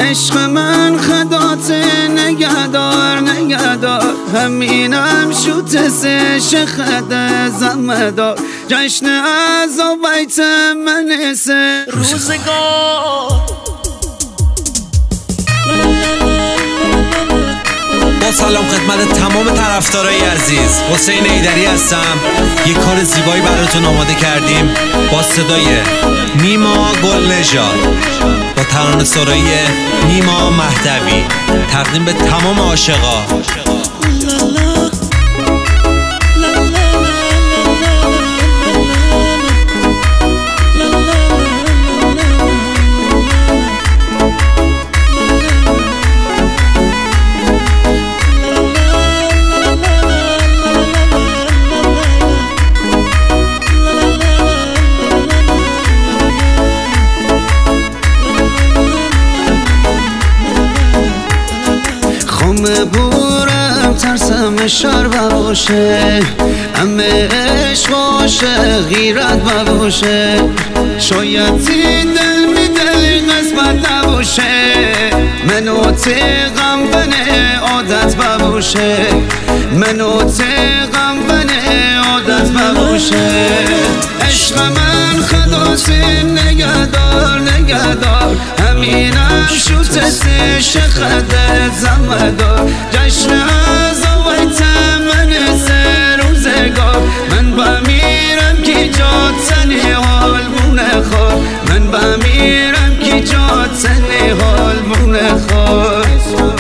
عشق من خدات نگهدار نگهدار، همینم شوت سش خده زمدار، جشن از بیت من سه روزگار. با سلام خدمت تمام طرفدارای عزیز، حسین ایدری هستم. یک کار زیبایی براتون آماده کردیم با صدای نیما گلنژاد، با ترانه‌سرایی نیما مهدوی، تقدیم به تمام عاشقا. بورم ترسم شر باشه، همه عشق باشه غیرت باشه، شاید دل می دل قسمت نباشه، منو غم بنه عادت باشه، منو غم بنه عادت باشه. عشق من خداست نگهدار نگهدار، همینم شوت سش خده زمدار، جشن از بیت من سه روزگار. من بمیرم کی جات سنی حال مونه خور، من بمیرم کی جات سنی حال مونه خور.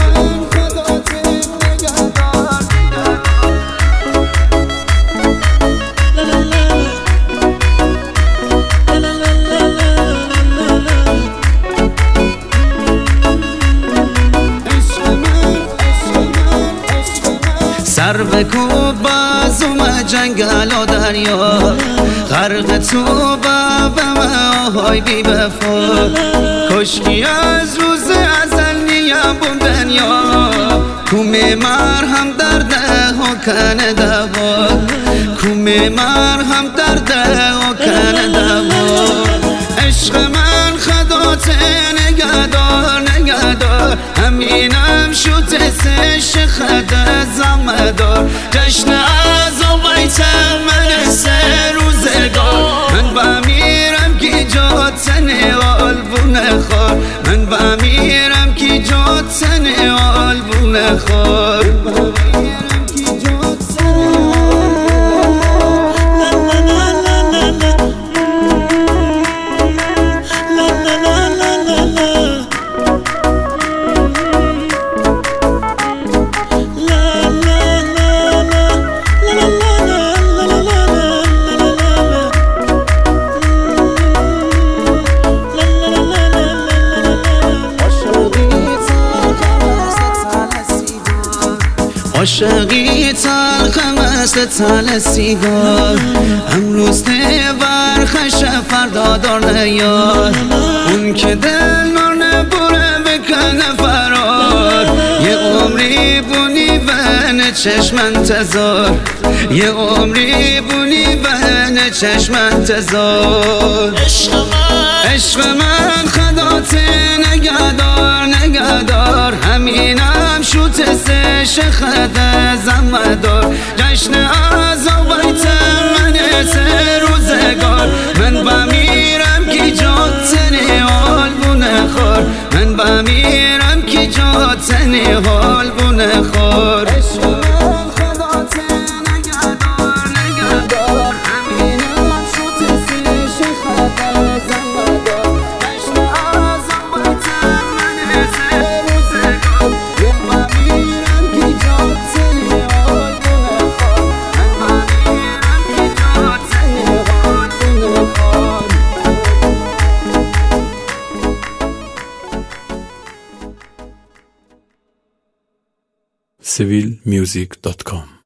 سر بکوب بازم جنگل و دریا، غرق تو بابم آهای بی بفا، کشکی از روز ازل نیم بون دنیا، کومه مرهم درده و کنه دوا، کومه مرهم درده و کنه دوا. عشق من خدات نگهدار نگهدار، همینم شوت سش خده زمدار، جشن از بیت من سه روزگار. من بمیرم کی جات سنی آلبونه خور، من بمیرم کی جات سنی آلبونه خور. عاشقی تلخ مثل تل سیگار، امروز برخش فردا دار نیار، اون که دل نار نبره بکنه فرار، یه عمری بونی بین چشم انتظار، یه عمری بونی بین چشم انتظار. عشق من خدات نگهدار نگهدار، همینم شوت سش خده زمدار، جشن از بیت من سه روزگار. من بمیرم کی جات سنی حال بونه خور، من بمیرم کی جات سنی حال بونه خور. civilmusic.com